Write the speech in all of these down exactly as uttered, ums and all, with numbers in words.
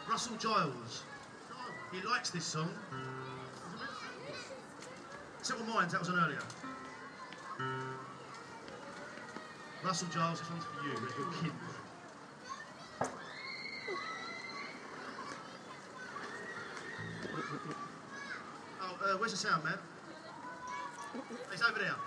Russell Giles. He likes this song. Simple Minds, that was an earlier. Russell Giles, this one's for you, with your kin. Oh, uh, where's the sound, man? It's over there.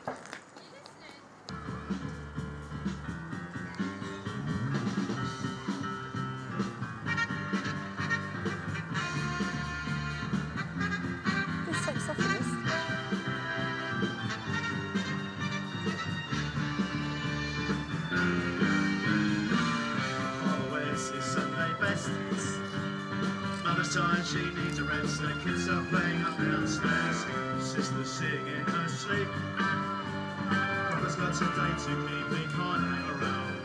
Time she needs a rest, the kids are playing up downstairs, sister's singing her sleep. Papa's got a date to keep, he can't hang around.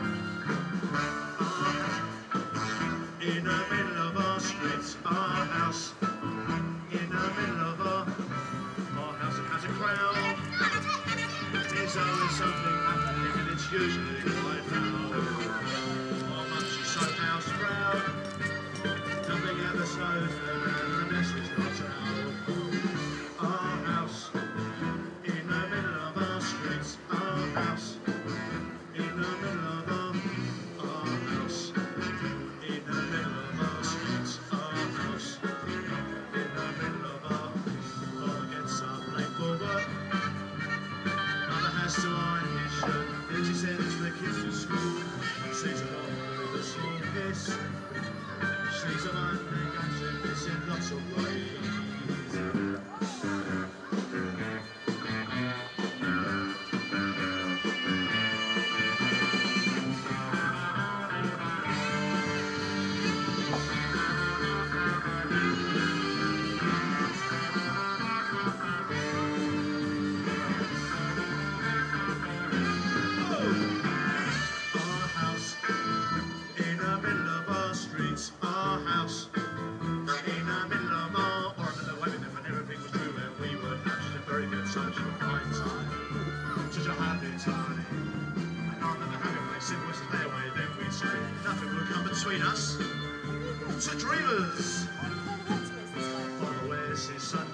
Uh, in the middle of our streets, our house. In the middle of our, our house that has a crowd. There's always something happening and it's usually quite loud. Our mum, she's so house proud. Jumping at the sofa and the mess is not out. Our house, in the middle of our streets. Our house, in the middle of our, our house. In the middle of our streets. Our house, in the middle of our, father gets up late for work. Mother has to iron his shirt. Then she sends the kids to school. Sees them off with a small kiss. She's a man who gets this in lots of ways. Our house, in the middle of our streets. Our house, in the middle of our, or in the way when everything was true and we were having a very good such a fine time, such a happy time. And I remember having my simple as their way, then we'd say nothing will come between us. To dreamers. Father wears his Sunday